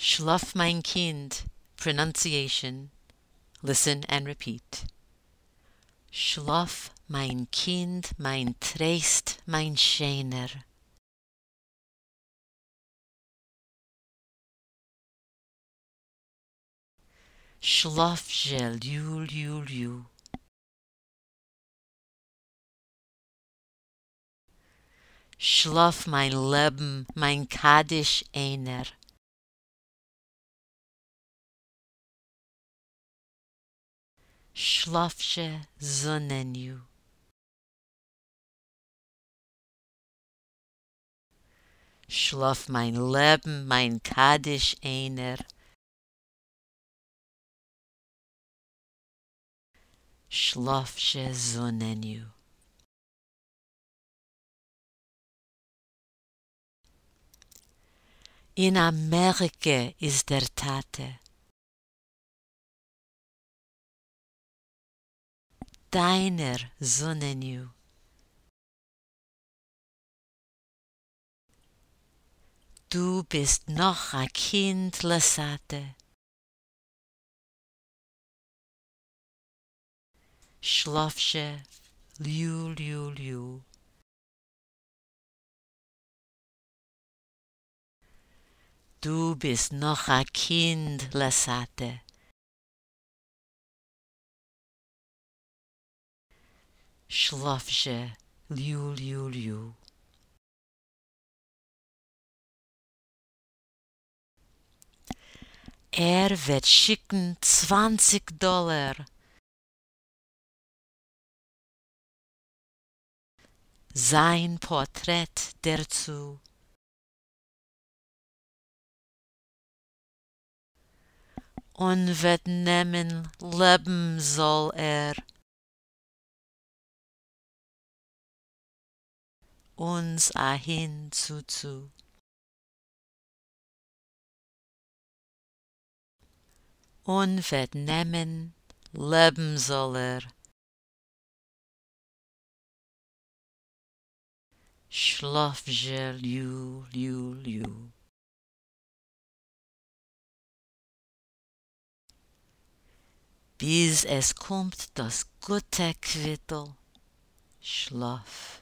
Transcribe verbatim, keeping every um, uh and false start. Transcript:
Schlaf, mein Kind. Pronunciation. Listen and repeat. Schlaf, mein Kind, mein Tröst, mein Schöner. Schlaf, gel, jul, jul, jul. Schlaf, mein Leben, mein Kaddish einer. Schlafsche Sonnenju. Schlaf, mein Leben, mein Kaddish einer. Schlafsche Sonnenju. In Amerika ist der Tate. Deiner Sonnenju. Du bist noch ein Kind, Lesate. Schlafsche, liu, liu, liu. Du bist noch ein Kind, Lesate. Schlafsche, liu, liu, liu. Er wird schicken zwanzig Dollar. Sein Porträt dazu. Und wird nehmen, leben soll er. Uns ahin zu zu. Und wird nehmen, leben soll er. Schlafje, liu, liu, liu. Bis es kommt das gute Quittel. Schlaf.